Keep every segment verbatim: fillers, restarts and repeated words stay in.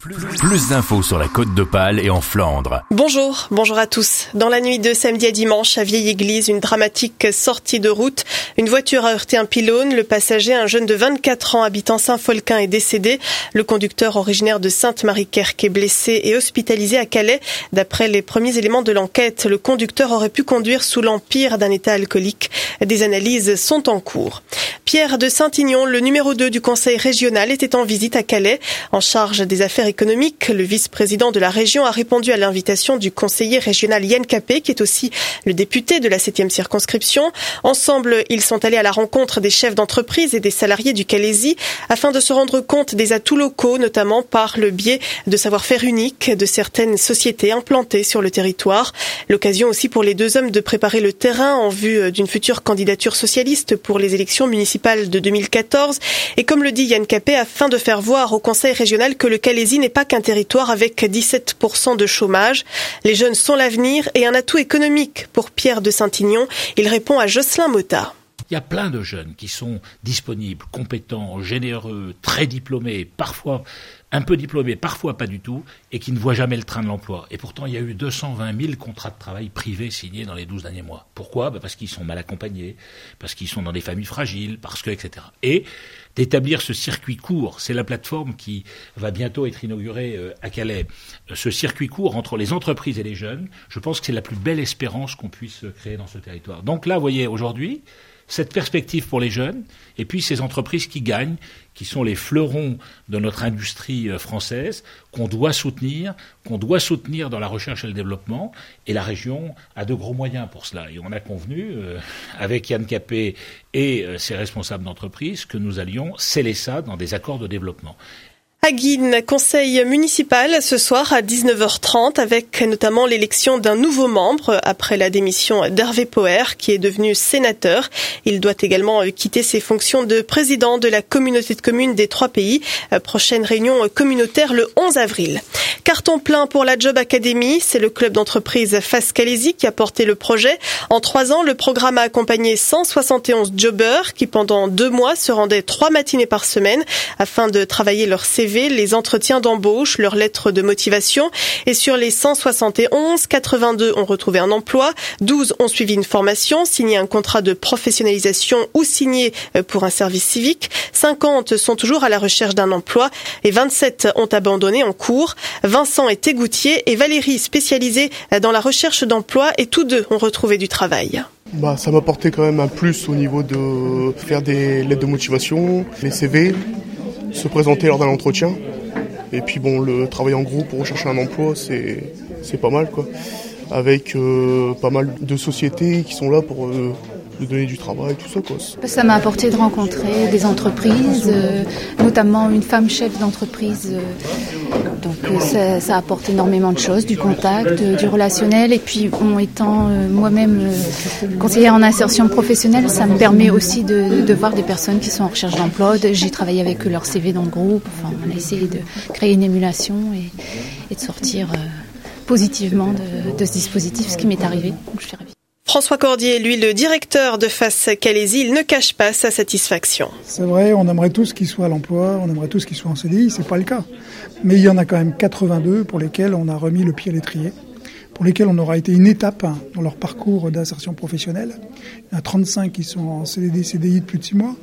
Plus, plus d'infos sur la Côte d'Opale et en Flandre. Bonjour, bonjour à tous. Dans la nuit de samedi à dimanche, à Vieille-Église, une dramatique sortie de route. Une voiture a heurté un pylône. Le passager, un jeune de vingt-quatre ans habitant Saint-Folquin, est décédé. Le conducteur, originaire de Sainte-Marie-Kerck, est blessé et hospitalisé à Calais. D'après les premiers éléments de l'enquête, le conducteur aurait pu conduire sous l'empire d'un état alcoolique. Des analyses sont en cours. Pierre de Saint-Ignon, le numéro deux du conseil régional, était en visite à Calais. En charge des affaires économiques, le vice-président de la région a répondu à l'invitation du conseiller régional Yann Capet, qui est aussi le député de la septième circonscription. Ensemble, ils sont allés à la rencontre des chefs d'entreprise et des salariés du Calaisis afin de se rendre compte des atouts locaux, notamment par le biais de savoir-faire unique de certaines sociétés implantées sur le territoire. L'occasion aussi pour les deux hommes de préparer le terrain en vue d'une future candidature socialiste pour les élections municipales de deux mille quatorze. Et comme le dit Yann Capet, afin de faire voir au conseil régional que le Calaisis n'est pas qu'un territoire avec dix-sept pour cent de chômage. Les jeunes sont l'avenir et un atout économique pour Pierre de Saint-Ignon. Il répond à Jocelyn Motta. Il y a plein de jeunes qui sont disponibles, compétents, généreux, très diplômés, parfois un peu diplômés, parfois pas du tout, et qui ne voient jamais le train de l'emploi. Et pourtant, il y a eu deux cent vingt mille contrats de travail privés signés dans les douze derniers mois. Pourquoi ? Ben parce qu'ils sont mal accompagnés, parce qu'ils sont dans des familles fragiles, parce que, et cetera. Et d'établir ce circuit court, c'est la plateforme qui va bientôt être inaugurée à Calais, ce circuit court entre les entreprises et les jeunes, je pense que c'est la plus belle espérance qu'on puisse créer dans ce territoire. Donc là, vous voyez, aujourd'hui, cette perspective pour les jeunes, et puis ces entreprises qui gagnent, qui sont les fleurons de notre industrie française, qu'on doit soutenir, qu'on doit soutenir dans la recherche et le développement, et la région a de gros moyens pour cela. Et on a convenu, euh, avec Yann Capet et euh, ses responsables d'entreprise, que nous allions sceller ça dans des accords de développement. À Guînes, conseil municipal ce soir à dix-neuf heures trente avec notamment l'élection d'un nouveau membre après la démission d'Hervé Poher qui est devenu sénateur. Il doit également quitter ses fonctions de président de la communauté de communes des trois pays. Prochaine réunion communautaire le onze avril. Carton plein pour la Job Academy, c'est le club d'entreprise Face Calaisis qui a porté le projet. En trois ans, le programme a accompagné cent soixante et onze jobbers qui pendant deux mois se rendaient trois matinées par semaine afin de travailler leur C V, les entretiens d'embauche, leurs lettres de motivation. Et sur les cent soixante et onze, quatre-vingt-deux ont retrouvé un emploi, douze ont suivi une formation, signé un contrat de professionnalisation ou signé pour un service civique, cinquante sont toujours à la recherche d'un emploi et vingt-sept ont abandonné en cours. Vincent est égoutier et Valérie spécialisée dans la recherche d'emploi et tous deux ont retrouvé du travail. Bah, ça m'a apporté quand même un plus au niveau de faire des lettres de motivation, les C V, se présenter lors d'un entretien. Et puis bon, le travail en groupe pour rechercher un emploi, c'est, c'est pas mal, quoi. Avec euh, pas mal de sociétés qui sont là pour euh, lui donner du travail, tout ça, quoi. Ça m'a apporté de rencontrer des entreprises, euh, notamment une femme chef d'entreprise. Euh, donc euh, ça, ça apporte énormément de choses, du contact, euh, du relationnel. Et puis en étant euh, moi-même euh, conseillère en insertion professionnelle, ça me permet aussi de, de voir des personnes qui sont en recherche d'emploi. De, j'ai travaillé avec leur C V dans le groupe. Enfin, on a essayé de créer une émulation et, et de sortir euh, positivement de, de ce dispositif, ce qui m'est arrivé. Donc je suis ravie. François Cordier, lui, le directeur de Face Calaisis, il ne cache pas sa satisfaction. C'est vrai, on aimerait tous qu'ils soient à l'emploi, on aimerait tous qu'ils soient en C D I, c'est pas le cas. Mais il y en a quand même quatre-vingt-deux pour lesquels on a remis le pied à l'étrier, pour lesquels on aura été une étape dans leur parcours d'insertion professionnelle. Il y en a trente-cinq qui sont en C D D, C D I de plus de six mois,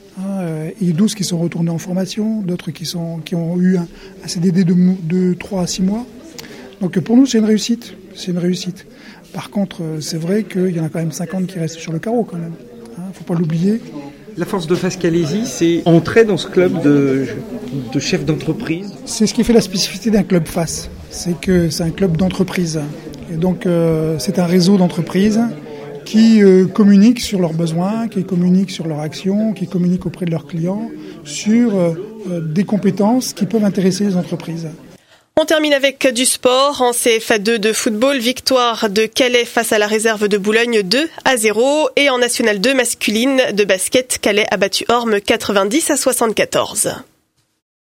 hein, et douze qui sont retournés en formation, d'autres qui, sont, qui ont eu un, un C D D de, de trois à six mois. Donc pour nous, c'est une réussite, c'est une réussite. Par contre, c'est vrai qu'il y en a quand même cinquante qui restent sur le carreau quand même. Il ne faut pas l'oublier. La force de Face Calaisis, c'est entrer dans ce club de, de chefs d'entreprise. C'est ce qui fait la spécificité d'un club Face. C'est que c'est un club d'entreprise. Et donc, euh, c'est un réseau d'entreprises qui euh, communiquent sur leurs besoins, qui communiquent sur leurs actions, qui communiquent auprès de leurs clients sur euh, des compétences qui peuvent intéresser les entreprises. On termine avec du sport. En C F A deux de football, victoire de Calais face à la réserve de Boulogne deux à zéro. Et en National deux masculine de basket, Calais a battu Orme quatre-vingt-dix à soixante-quatorze.